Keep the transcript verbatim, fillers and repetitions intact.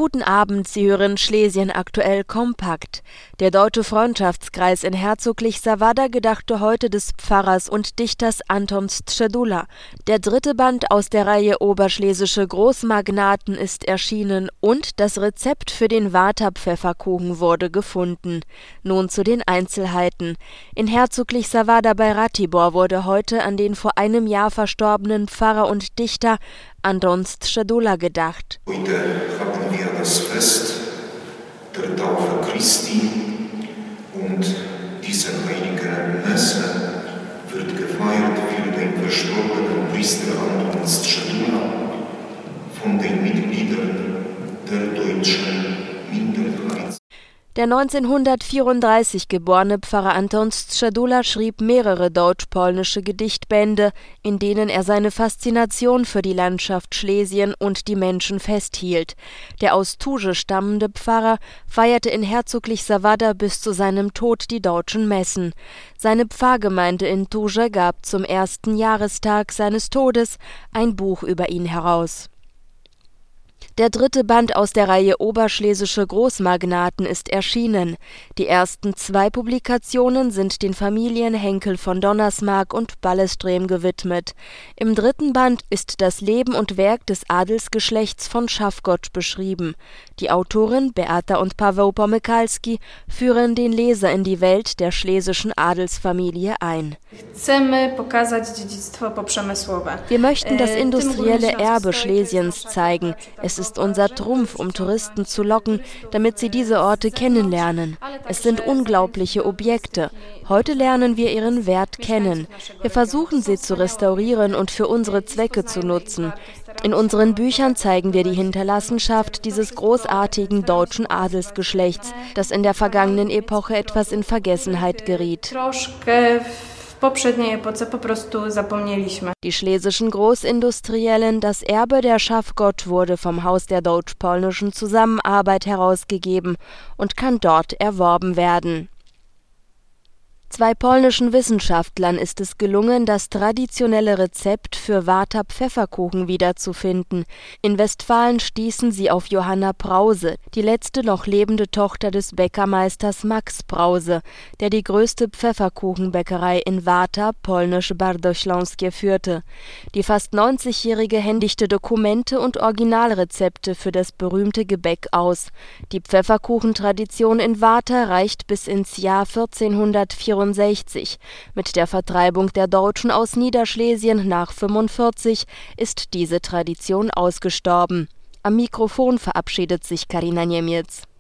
Guten Abend, Sie hören Schlesien aktuell kompakt. Der Deutsche Freundschaftskreis in Herzoglich Savada gedachte heute des Pfarrers und Dichters Anton Středula. Der dritte Band aus der Reihe Oberschlesische Großmagnaten ist erschienen und das Rezept für den Vata-Pfefferkuchen wurde gefunden. Nun zu den Einzelheiten. In Herzoglich Savada bei Ratibor wurde heute an den vor einem Jahr verstorbenen Pfarrer und Dichter Anton Středula gedacht. Heute haben wir das Fest der Taufe Christi und diese heilige Messe wird gefeiert für den verstorbenen Priester Anton Středula von den Mitgliedern der deutschen Minderheit. Der neunzehnhundertvierunddreißig geborene Pfarrer Anton Středula schrieb mehrere deutsch-polnische Gedichtbände, in denen er seine Faszination für die Landschaft Schlesien und die Menschen festhielt. Der aus Tuže stammende Pfarrer feierte in Herzoglich Savada bis zu seinem Tod die deutschen Messen. Seine Pfarrgemeinde in Tuže gab zum ersten Jahrestag seines Todes ein Buch über ihn heraus. Der dritte Band aus der Reihe Oberschlesische Großmagnaten ist erschienen. Die ersten zwei Publikationen sind den Familien Henkel von Donnersmarck und Ballestrem gewidmet. Im dritten Band ist das Leben und Werk des Adelsgeschlechts von Schafgott beschrieben. Die Autoren Beata und Paweł Pomykalski führen den Leser in die Welt der schlesischen Adelsfamilie ein. Wir möchten das industrielle Erbe Schlesiens zeigen. Es ist unser Trumpf, um Touristen zu locken, damit sie diese Orte kennenlernen. Es sind unglaubliche Objekte. Heute lernen wir ihren Wert kennen. Wir versuchen sie zu restaurieren und für unsere Zwecke zu nutzen. In unseren Büchern zeigen wir die Hinterlassenschaft dieses großartigen deutschen Adelsgeschlechts, das in der vergangenen Epoche etwas in Vergessenheit geriet. Die schlesischen Großindustriellen, das Erbe der Schafgott wurde vom Haus der deutsch-polnischen Zusammenarbeit herausgegeben und kann dort erworben werden. Zwei polnischen Wissenschaftlern ist es gelungen, das traditionelle Rezept für Vata-Pfefferkuchen wiederzufinden. In Westfalen stießen sie auf Johanna Brause, die letzte noch lebende Tochter des Bäckermeisters Max Brause, der die größte Pfefferkuchenbäckerei in Vata, polnisch Bardośląskie, führte. Die fast neunzigjährige händigte Dokumente und Originalrezepte für das berühmte Gebäck aus. Die Pfefferkuchentradition in Vata reicht bis ins Jahr vierzehnhundertvierundsechzig. Mit der Vertreibung der Deutschen aus Niederschlesien nach fünfundvierzig ist diese Tradition ausgestorben. Am Mikrofon verabschiedet sich Karina Niemiec.